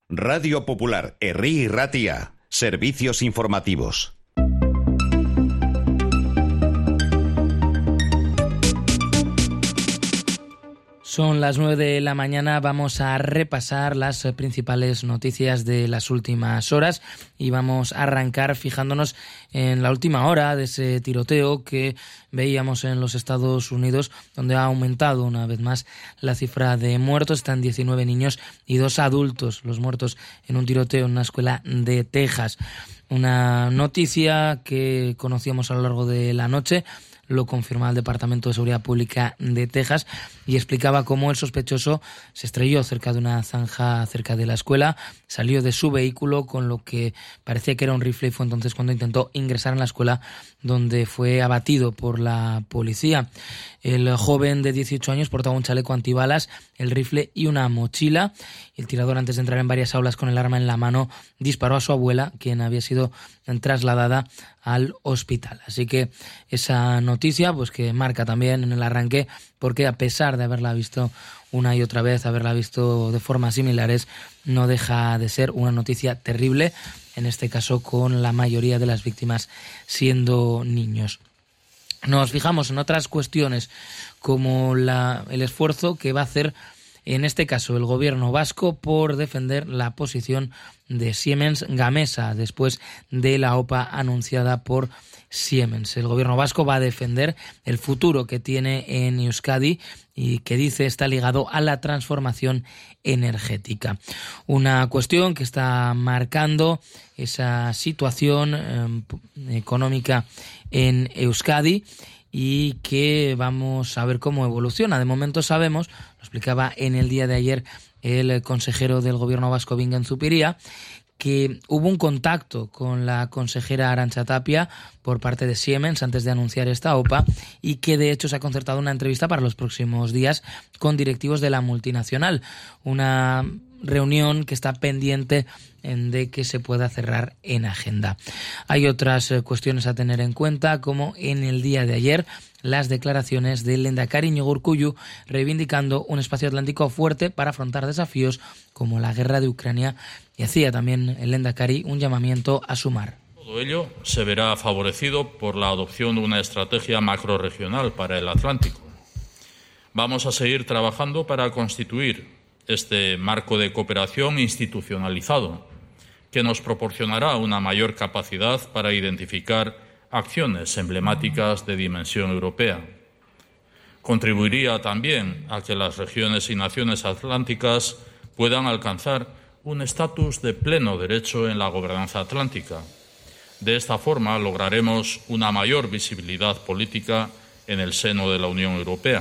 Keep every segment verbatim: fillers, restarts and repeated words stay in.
Radio Popular, Herri y Ratia, servicios informativos. Son las nueve de la mañana, vamos a repasar las principales noticias de las últimas horas y vamos a arrancar fijándonos en la última hora de ese tiroteo que veíamos en los Estados Unidos, donde ha aumentado una vez más la cifra de muertos. Están diecinueve niños y dos adultos los muertos en un tiroteo en una escuela de Texas. Una noticia que conocíamos a lo largo de la noche. Lo confirmaba el Departamento de Seguridad Pública de Texas y explicaba cómo el sospechoso se estrelló cerca de una zanja cerca de la escuela, salió de su vehículo con lo que parecía que era un rifle y fue entonces cuando intentó ingresar en la escuela, donde fue abatido por la policía. El joven de dieciocho años portaba un chaleco antibalas, el rifle y una mochila. El tirador, antes de entrar en varias aulas con el arma en la mano, disparó a su abuela, quien había sido trasladada al hospital. Así que esa noticia, pues que marca también en el arranque, porque a pesar de haberla visto una y otra vez, haberla visto de formas similares, no deja de ser una noticia terrible, en este caso con la mayoría de las víctimas siendo niños. Nos fijamos en otras cuestiones, como la, el esfuerzo que va a hacer en este caso el gobierno vasco por defender la posición de Siemens Gamesa después de la OPA anunciada por Siemens. El gobierno vasco va a defender el futuro que tiene en Euskadi y que dice está ligado a la transformación energética. Una cuestión que está marcando esa situación eh, económica en Euskadi y que vamos a ver cómo evoluciona. De momento sabemos, lo explicaba en el día de ayer el consejero del gobierno vasco, Bingen Zupiria, que hubo un contacto con la consejera Arantxa Tapia por parte de Siemens antes de anunciar esta OPA y que de hecho se ha concertado una entrevista para los próximos días con directivos de la multinacional. Una reunión que está pendiente de que se pueda cerrar en agenda. Hay otras cuestiones a tener en cuenta, como en el día de ayer las declaraciones del lehendakari Iñigo Urkullu reivindicando un espacio atlántico fuerte para afrontar desafíos como la guerra de Ucrania, y hacía también el lehendakari un llamamiento a sumar. Todo ello se verá favorecido por la adopción de una estrategia macrorregional para el Atlántico. Vamos a seguir trabajando para constituir este marco de cooperación institucionalizado que nos proporcionará una mayor capacidad para identificar acciones emblemáticas de dimensión europea. Contribuiría también a que las regiones y naciones atlánticas puedan alcanzar un estatus de pleno derecho en la gobernanza atlántica. De esta forma lograremos una mayor visibilidad política en el seno de la Unión Europea.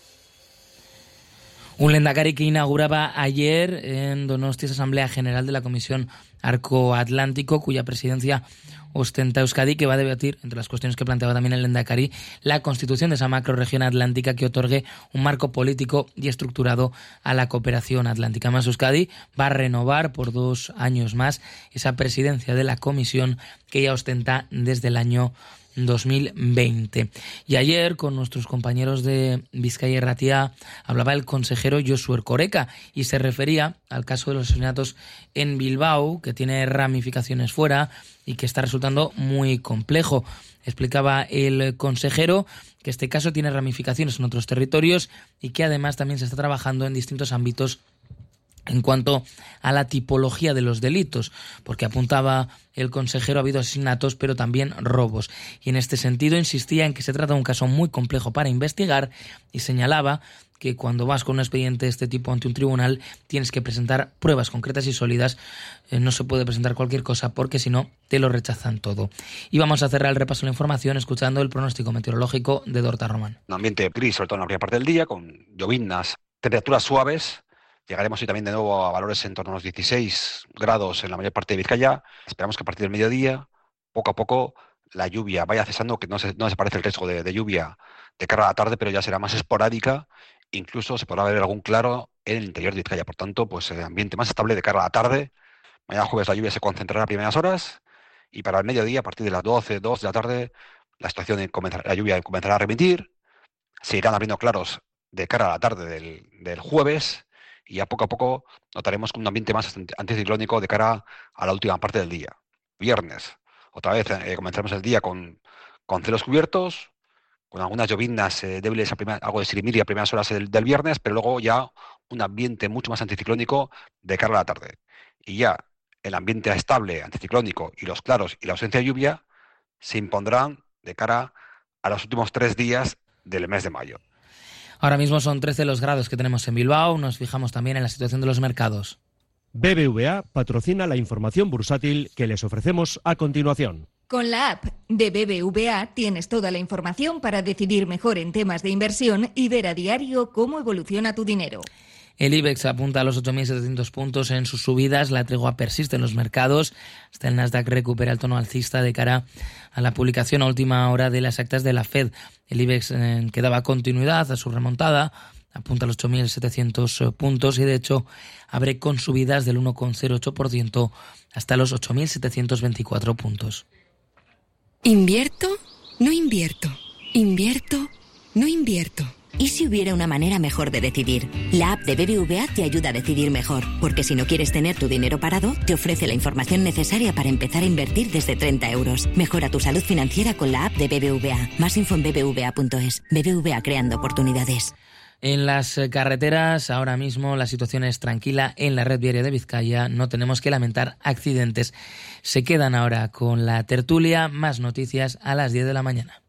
Un lehendakari que inauguraba ayer en Donosti esa Asamblea General de la Comisión Arco Atlántico, cuya presidencia ostenta Euskadi, que va a debatir, entre las cuestiones que planteaba también el lehendakari, la constitución de esa macrorregión atlántica que otorgue un marco político y estructurado a la cooperación atlántica. Más Euskadi va a renovar por dos años más esa presidencia de la comisión que ya ostenta desde el año dos mil veinte. Y ayer, con nuestros compañeros de Vizcaya y Ratia, hablaba el consejero Josu Erkoreka y se refería al caso de los asesinatos en Bilbao, que tiene ramificaciones fuera y que está resultando muy complejo. Explicaba el consejero que este caso tiene ramificaciones en otros territorios y que además también se está trabajando en distintos ámbitos en cuanto a la tipología de los delitos, porque apuntaba el consejero, ha habido asesinatos pero también robos, y en este sentido insistía en que se trata de un caso muy complejo para investigar y señalaba que cuando vas con un expediente de este tipo ante un tribunal tienes que presentar pruebas concretas y sólidas, eh, no se puede presentar cualquier cosa porque si no te lo rechazan todo. Y vamos a cerrar el repaso de la información escuchando el pronóstico meteorológico de Dorta Román. Un ambiente gris, sobre todo en la primera parte del día, con lloviznas, temperaturas suaves. Llegaremos hoy también de nuevo a valores en torno a los dieciséis grados en la mayor parte de Vizcaya. Esperamos que a partir del mediodía, poco a poco, la lluvia vaya cesando, que no se, no desaparece el riesgo de, de lluvia de cara a la tarde, pero ya será más esporádica. Incluso se podrá ver algún claro en el interior de Vizcaya. Por tanto, pues el ambiente más estable de cara a la tarde. Mañana jueves la lluvia se concentrará a primeras horas y para el mediodía, a partir de las doce, dos de la tarde, la situación de comenzar, la lluvia comenzará a remitir. Se irán abriendo claros de cara a la tarde del, del jueves. y ya poco a poco notaremos un ambiente más anticiclónico de cara a la última parte del día. Viernes, otra vez eh, comenzaremos el día con, con cielos cubiertos, con algunas lloviznas eh, débiles, a primera, algo de sirimiria a primeras horas del, del viernes, pero luego ya un ambiente mucho más anticiclónico de cara a la tarde. Y ya el ambiente estable, anticiclónico y los claros y la ausencia de lluvia se impondrán de cara a los últimos tres días del mes de mayo. Ahora mismo son trece los grados que tenemos en Bilbao. Nos fijamos también en la situación de los mercados. B B V A patrocina la información bursátil que les ofrecemos a continuación. Con la app de B B V A tienes toda la información para decidir mejor en temas de inversión y ver a diario cómo evoluciona tu dinero. El IBEX apunta a los ocho mil setecientos puntos en sus subidas. La tregua persiste en los mercados. Hasta el Nasdaq recupera el tono alcista de cara a la publicación a última hora de las actas de la Fed. El IBEX eh, que daba continuidad a su remontada apunta a los ocho mil setecientos puntos y de hecho abre con subidas del uno coma cero ocho por ciento hasta los ocho mil setecientos veinticuatro puntos. ¿Invierto? No invierto. ¿Invierto? No invierto. ¿Y si hubiera una manera mejor de decidir? La app de B B V A te ayuda a decidir mejor, porque si no quieres tener tu dinero parado, te ofrece la información necesaria para empezar a invertir desde treinta euros. Mejora tu salud financiera con la app de B B V A. Más info en b b v a punto es. B B V A, creando oportunidades. En las carreteras ahora mismo la situación es tranquila. En la red viaria de Vizcaya no tenemos que lamentar accidentes. Se quedan ahora con la tertulia. Más noticias a las diez de la mañana.